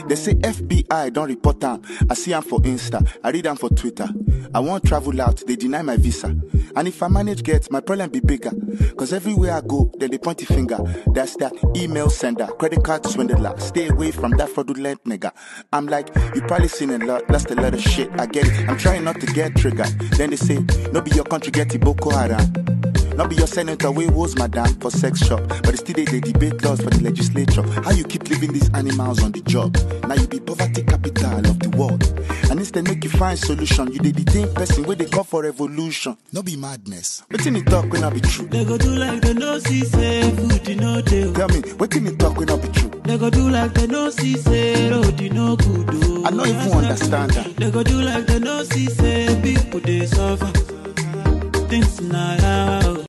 They say FBI don't report them. I see them for Insta, I read them for Twitter. I won't travel out, they deny my visa. And if I manage get, my problem be bigger. Cause everywhere I go, then they point the finger. That's that email sender, credit card swindler. Stay away from that fraudulent nigga. I'm like, you probably seen a lot, lost a lot of shit. I get it, I'm trying not to get triggered. Then they say, no be your country get the Boko Haram. Not be your senator, we was madam for sex shop. But still they debate laws for the legislature. How you keep leaving these animals on the job? Now you be poverty capital of the world. And instead make you find solution. You the detain person where they call for revolution. No be madness. What in the talk when I be true? They go do like they no see say food you know they. Tell me, what in the talk when I be true? They go do like they no see say road you know good do. I don't even understand that. They go do like they no see say people they suffer. Things not out.